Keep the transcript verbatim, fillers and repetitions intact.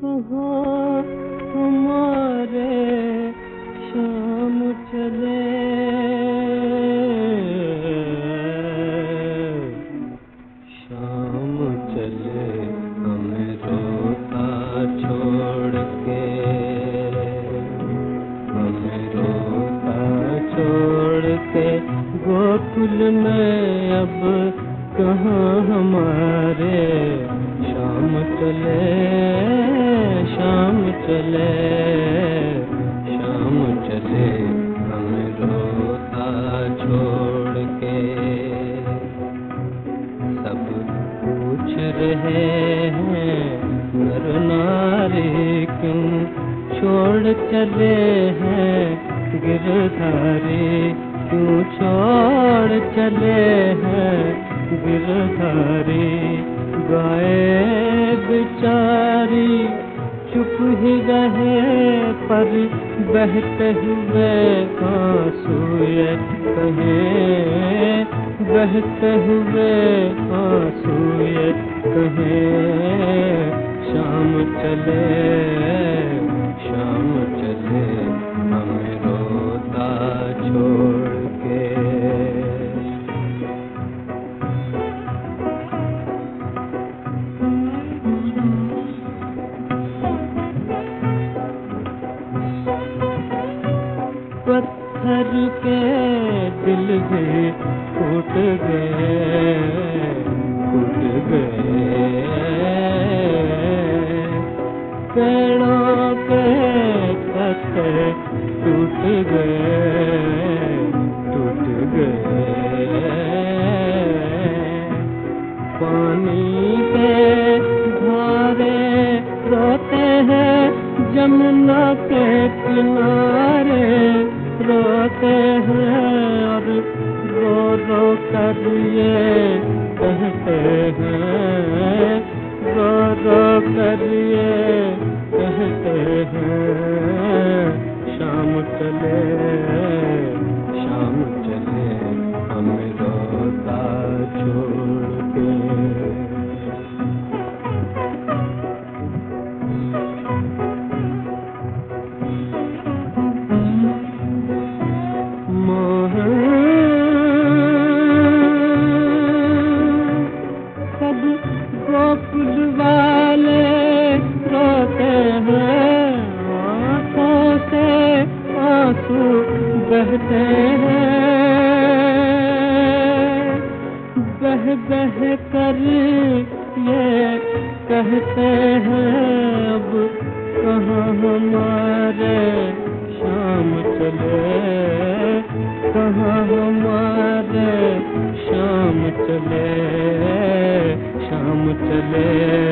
कहाँ हमारे शाम चले, शाम चले हमें रोता छोड़ के, हमें रोता छोड़ के गोकुल में अब कहाँ हमारे शाम चले, शाम चले, शाम चले हमें रोता छोड़ के। सब पूछ रहे हैं नर नारी क्यों छोड़ चले हैं गिरधारी, क्यों छोड़ चले हैं गिरधारी। गाए बेचारी चुप ही रहे पर बहते हुए आंसू ये कहें, बहते हुए आंसू ये कहें। शाम चले, शाम चले हमें रोता छोड़ के। पत्थर के दिल भी फूट गए, फूट गए। पेड़ों के पत्ते टूट गए, टूट गए। पानी के धारे रोते हैं जमुना के किनारे, रोते हैं और रो रो कर ये कहते हैं, रो रो कर ये कहते हैं। शाम चले, शाम चले हमें रोता छोड़ के। गोकुल वाले रोते हैं, आँखों से आंसू बहते हैं। बह बह कर ये कहते हैं अब कहाँ हमारे शाम चले, कहाँ हमारे शाम चले, शाम चले।